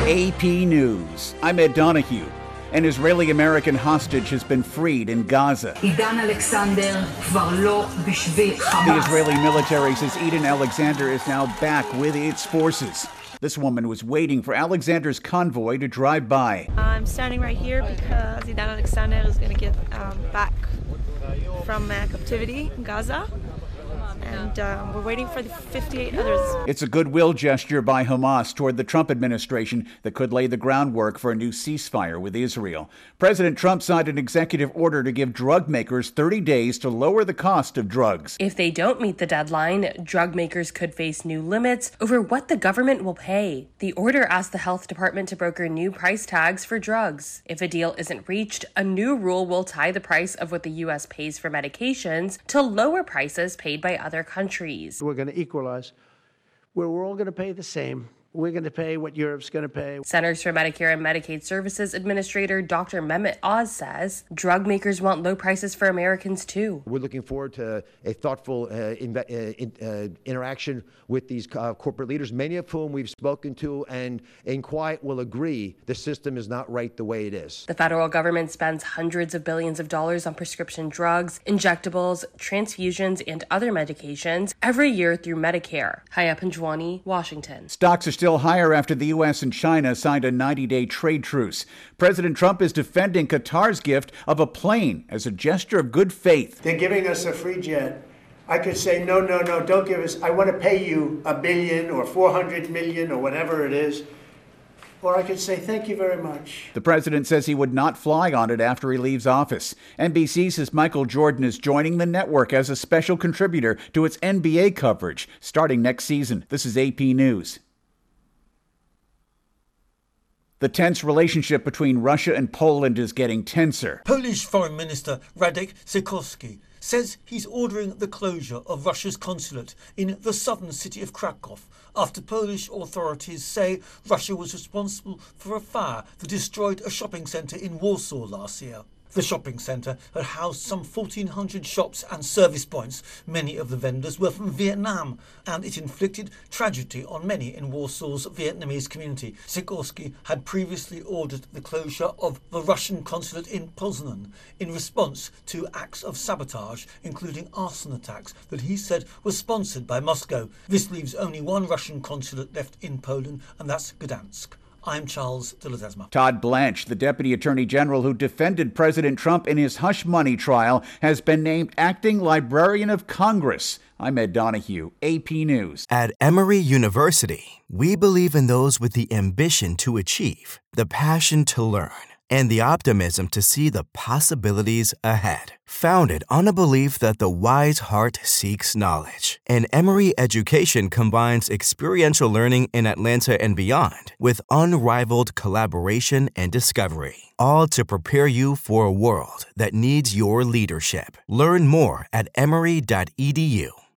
AP News. I'm Ed Donahue. An Israeli-American hostage has been freed in Gaza. Idan Alexander כבר לא בשבי חמאס. The Israeli military says Eden Alexander is now back with its forces. This woman was waiting for Alexander's convoy to drive by. I'm standing right here because Idan Alexander is going to get back from captivity in Gaza. And we're waiting for the 58 others. It's a goodwill gesture by Hamas toward the Trump administration that could lay the groundwork for a new ceasefire with Israel. President Trump signed an executive order to give drug makers 30 days to lower the cost of drugs. If they don't meet the deadline, drug makers could face new limits over what the government will pay. The order asked the health department to broker new price tags for drugs. If a deal isn't reached, a new rule will tie the price of what the U.S. pays for medications to lower prices paid by other countries. We're going to equalize, where we're all going to pay the same. We're going to pay what Europe's going to pay. Centers for Medicare and Medicaid Services Administrator Dr. Mehmet Oz says drug makers want low prices for Americans too. We're looking forward to a thoughtful interaction with these corporate leaders, many of whom we've spoken to and in quiet will agree the system is not right the way it is. The federal government spends hundreds of billions of dollars on prescription drugs, injectables, transfusions, and other medications every year through Medicare. Haya Panjwani, Washington. Stocks are still higher after the U.S. and China signed a 90-day trade truce. President Trump is defending Qatar's gift of a plane as a gesture of good faith. They're giving us a free jet. I could say, no, don't give us. I want to pay you $1 billion or $400 million or whatever it is. Or I could say, thank you very much. The president says he would not fly on it after he leaves office. NBC says Michael Jordan is joining the network as a special contributor to its NBA coverage starting next season. This is AP News. The tense relationship between Russia and Poland is getting tenser. Polish Foreign Minister Radek Sikorski says he's ordering the closure of Russia's consulate in the southern city of Krakow after Polish authorities say Russia was responsible for a fire that destroyed a shopping centre in Warsaw last year. The shopping centre had housed some 1,400 shops and service points. Many of the vendors were from Vietnam, and it inflicted tragedy on many in Warsaw's Vietnamese community. Sikorski had previously ordered the closure of the Russian consulate in Poznan in response to acts of sabotage, including arson attacks that he said were sponsored by Moscow. This leaves only one Russian consulate left in Poland, and that's Gdansk. I'm Charles de Ledesma. Todd Blanche, the Deputy Attorney General who defended President Trump in his hush money trial, has been named Acting Librarian of Congress. I'm Ed Donahue, AP News. At Emory University, we believe in those with the ambition to achieve, the passion to learn, and the optimism to see the possibilities ahead. Founded on a belief that the wise heart seeks knowledge, and Emory Education combines experiential learning in Atlanta and beyond with unrivaled collaboration and discovery, all to prepare you for a world that needs your leadership. Learn more at emory.edu.